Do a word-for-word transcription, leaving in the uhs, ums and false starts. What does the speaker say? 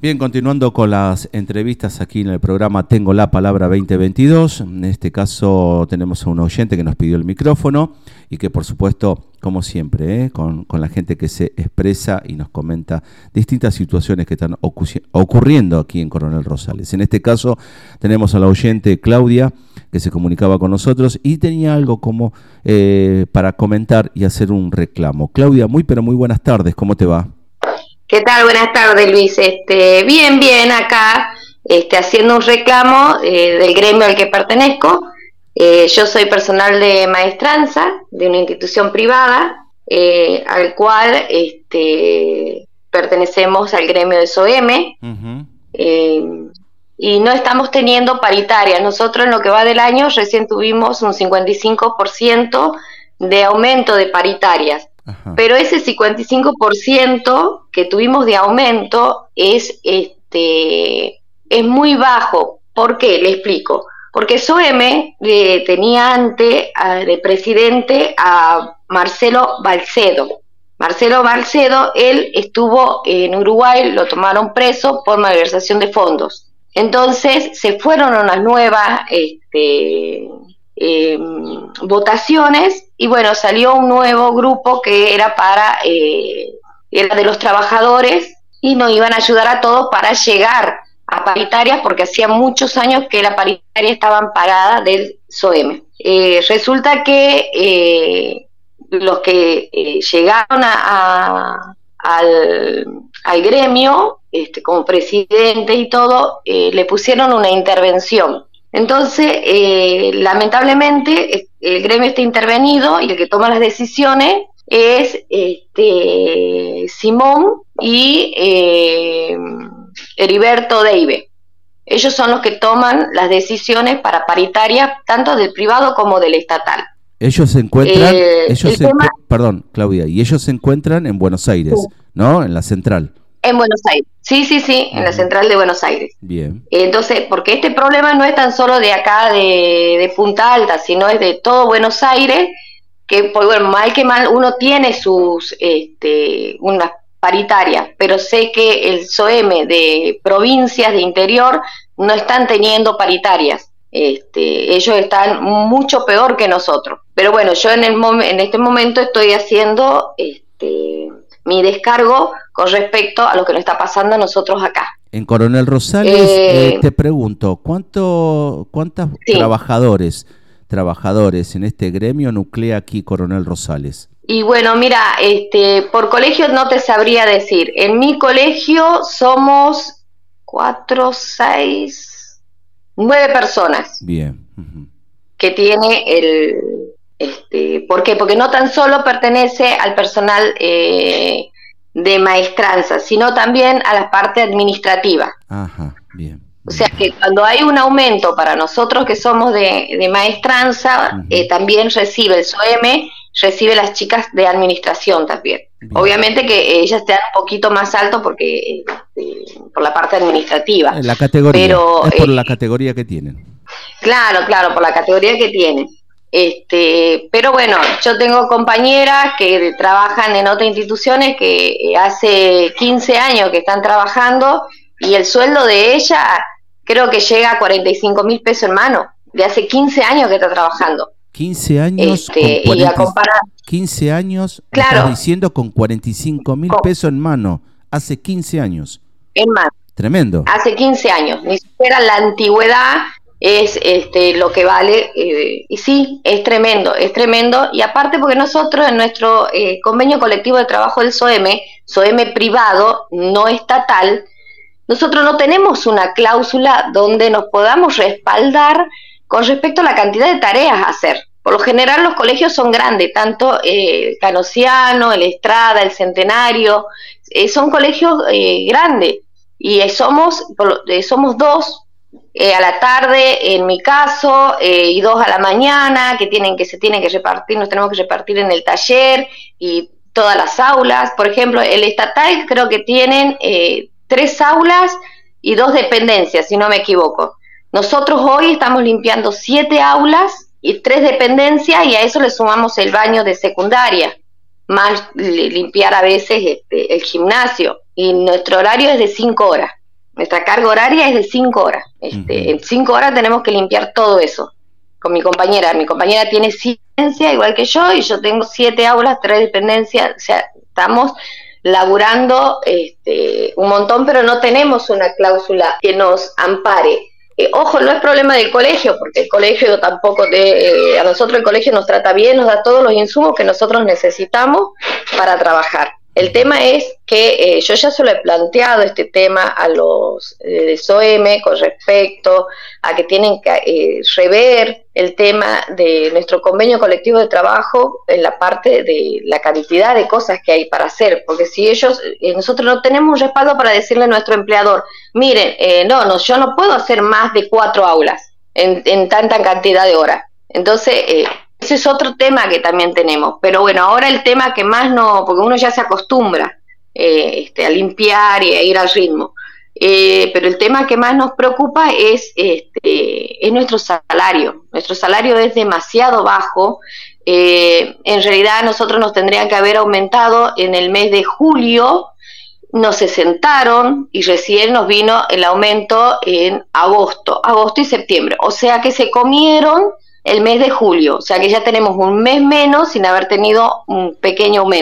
Bien, continuando con las entrevistas aquí en el programa Tengo la Palabra veinte veintidós. En este caso tenemos a un oyente que nos pidió el micrófono y que por supuesto, como siempre, ¿eh? con, con la gente que se expresa y nos comenta distintas situaciones que están ocu- ocurriendo aquí en Coronel Rosales. En este caso tenemos a la oyente Claudia, que se comunicaba con nosotros y tenía algo como eh, para comentar y hacer un reclamo. Claudia, muy pero muy buenas tardes, ¿cómo te va? ¿Qué tal? Buenas tardes, Luis. Este, bien, bien, acá este, haciendo un reclamo eh, del gremio al que pertenezco. Eh, yo soy personal de maestranza de una institución privada, eh, al cual este, pertenecemos al gremio de S O E M E, uh-huh. eh, y no estamos teniendo paritarias. Nosotros en lo que va del año recién tuvimos un cincuenta y cinco por ciento de aumento de paritarias. Ajá. Pero ese cincuenta y cinco por ciento que tuvimos de aumento es este es muy bajo. ¿Por qué? Le explico. Porque S O E M E eh, tenía antes a, de presidente a Marcelo Balcedo. Marcelo Balcedo, él estuvo en Uruguay, lo tomaron preso por malversación de fondos. Entonces se fueron a unas nuevas este, eh, votaciones y bueno, salió un nuevo grupo que era para eh, era de los trabajadores y nos iban a ayudar a todos para llegar a paritarias, porque hacía muchos años que la paritaria estaba amparada del S O E M E. Eh, resulta que eh, los que eh, llegaron a, a, al, al gremio este, como presidente y todo, eh, le pusieron una intervención. Entonces, eh, lamentablemente, el gremio está intervenido y el que toma las decisiones es este, Simón y eh, Heriberto Deive. Ellos son los que toman las decisiones para paritarias, tanto del privado como del estatal. Ellos se encuentran, eh, ellos se tema, encu- perdón, Claudia, y ellos se encuentran en Buenos Aires, sí. ¿no? En la central. En Buenos Aires, sí, sí, sí, en uh-huh. la central de Buenos Aires. Bien. Entonces, porque este problema no es tan solo de acá, de, de Punta Alta, sino es de todo Buenos Aires, que, pues, bueno, mal que mal, uno tiene sus, este, unas paritarias, pero sé que el S O E M E de provincias de interior no están teniendo paritarias. Este, ellos están mucho peor que nosotros. Pero bueno, yo en, el mom- en este momento estoy haciendo este, mi descargo con respecto a lo que nos está pasando a nosotros acá. En Coronel Rosales, eh, eh, te pregunto, ¿cuánto, ¿cuántos sí. trabajadores, trabajadores en este gremio nuclea aquí Coronel Rosales? Y bueno, mira, este, por colegio no te sabría decir. En mi colegio somos cuatro, seis, nueve personas. Bien. Uh-huh. Que tiene el, este, ¿por qué? Porque no tan solo pertenece al personal eh, de maestranza, sino también a la parte administrativa. Ajá, bien. O sea que cuando hay un aumento para nosotros que somos de, de maestranza, uh-huh. eh, también recibe el S O E M E, recibe las chicas de administración también. Bien. Obviamente que ellas te dan un poquito más alto porque eh, por la parte administrativa. La categoría, pero, es por eh, la categoría que tienen. Claro, claro, por la categoría que tienen. Este, pero bueno, yo tengo compañeras que trabajan en otras instituciones que hace quince años que están trabajando y el sueldo de ella creo que llega a cuarenta y cinco mil pesos en mano, de hace quince años que está trabajando. quince años este, con cuarenta, y a comparar, quince años, claro, estás diciendo con cuarenta y cinco mil pesos en mano, hace quince años. En mano. Tremendo. Hace quince años, ni siquiera la antigüedad es este lo que vale, eh, y sí, es tremendo, es tremendo, y aparte porque nosotros en nuestro eh, convenio colectivo de trabajo del S O E M E, S O E M E privado, no estatal, nosotros no tenemos una cláusula donde nos podamos respaldar con respecto a la cantidad de tareas a hacer. Por lo general los colegios son grandes, tanto eh, el Canosiano, el Estrada, el Centenario, eh, son colegios eh, grandes, y eh, somos, eh, somos dos, Eh, a la tarde, en mi caso, eh, y dos a la mañana, que tienen que se tienen que repartir, nos tenemos que repartir en el taller y todas las aulas. Por ejemplo, el estatal creo que tienen eh, tres aulas y dos dependencias, si no me equivoco. Nosotros hoy estamos limpiando siete aulas y tres dependencias, y a eso le sumamos el baño de secundaria, más limpiar a veces este, el gimnasio, y nuestro horario es de cinco horas. Nuestra carga horaria es de cinco horas. Este, uh-huh. En cinco horas tenemos que limpiar todo eso. Con mi compañera, mi compañera tiene ciencia igual que yo, y yo tengo siete aulas, tres dependencias, o sea, estamos laburando este, un montón, pero no tenemos una cláusula que nos ampare. Eh, ojo, no es problema del colegio, porque el colegio tampoco, te, eh, a nosotros el colegio nos trata bien, nos da todos los insumos que nosotros necesitamos para trabajar. El tema es que eh, yo ya se lo he planteado este tema a los eh, de S O E M con respecto a que tienen que eh, rever el tema de nuestro convenio colectivo de trabajo en la parte de la cantidad de cosas que hay para hacer, porque si ellos, eh, nosotros no tenemos un respaldo para decirle a nuestro empleador, miren, eh, no, no, yo no puedo hacer más de cuatro aulas en, en tanta cantidad de horas. Entonces, eh, ese es otro tema que también tenemos, pero bueno, ahora el tema que más no, porque uno ya se acostumbra eh, este, a limpiar y a ir al ritmo, eh, pero el tema que más nos preocupa es, este, es nuestro salario. Nuestro salario es demasiado bajo. Eh, en realidad nosotros nos tendrían que haber aumentado en el mes de julio, no se sentaron y recién nos vino el aumento en agosto, agosto y septiembre, o sea que se comieron el mes de julio, o sea que ya tenemos un mes menos sin haber tenido un pequeño aumento.